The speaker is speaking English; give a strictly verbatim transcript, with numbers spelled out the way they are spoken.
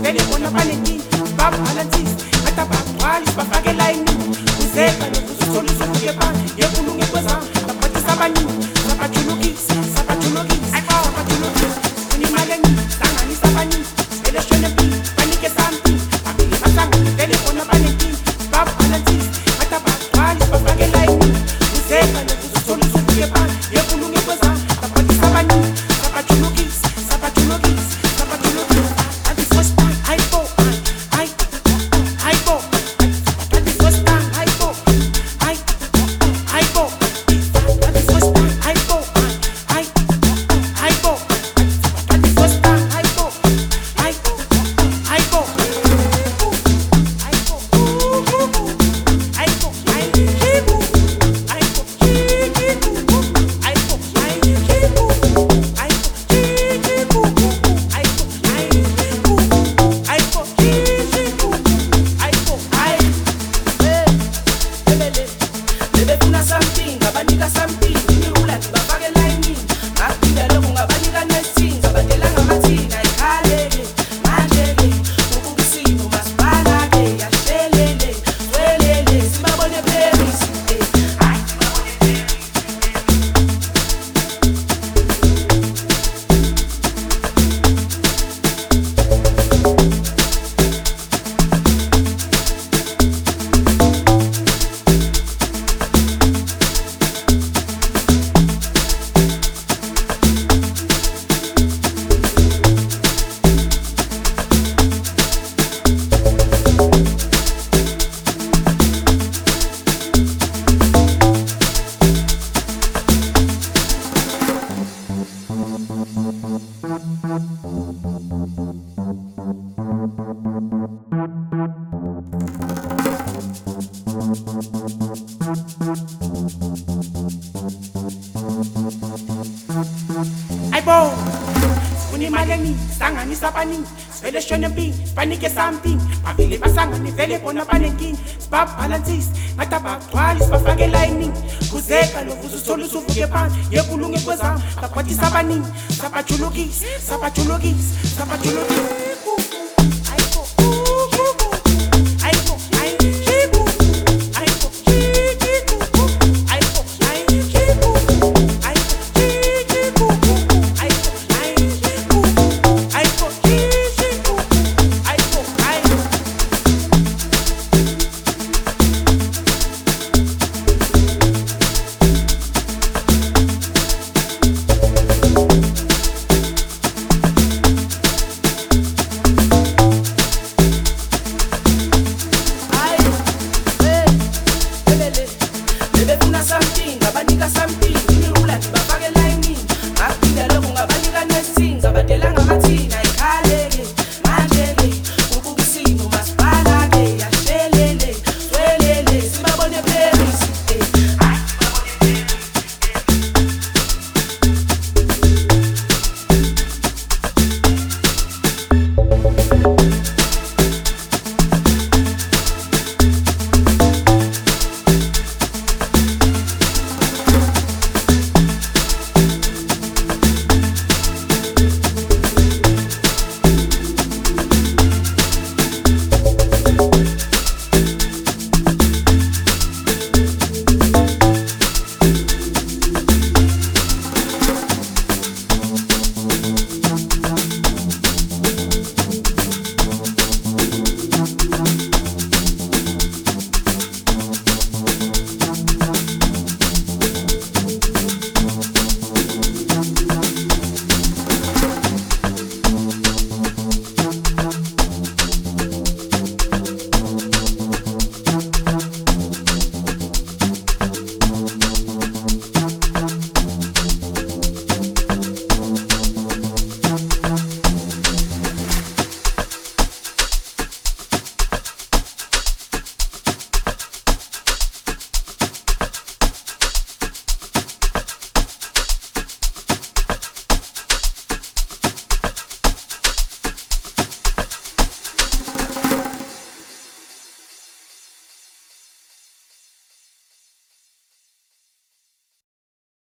vele bona banenkinga sibabhalansise ngathi abagcwali sibafake elayinini kuzeka lokuzitholisa ukuke phansi yekulunge kwezami ngaphathisa abaningi sabajulukisa sabajulukisa sabajulukisa unimali eningi hlanganisa abaningi vele shwene empini banike something babili bahlangane vele bona banenkinga sibabhalansise ngathi abagcwali sibafake elayinini kuzeka lokuzitholisa ukuke phansi yekulunge kwezami ngaphathisa abaningi sabajulukisa sabajulukisa sabajulukisa at the first time I go I I go at the first time I go I I go at the first time I go I I go at the first time I go I I go I go I go I keep I go keep I go I keep I go Aibo, unimali eningi hlanganisa abaningi sivele shwene empini banike something babili bahlangane vele bona banenkinga sibabhalansise ngathi abagcwali sibafake elayinini kuzeka lokuzitholisa uvuke phansi yekulunge kwezami ngaphathisa abaningi sabajulukisa sabajulukisa sabajulukisa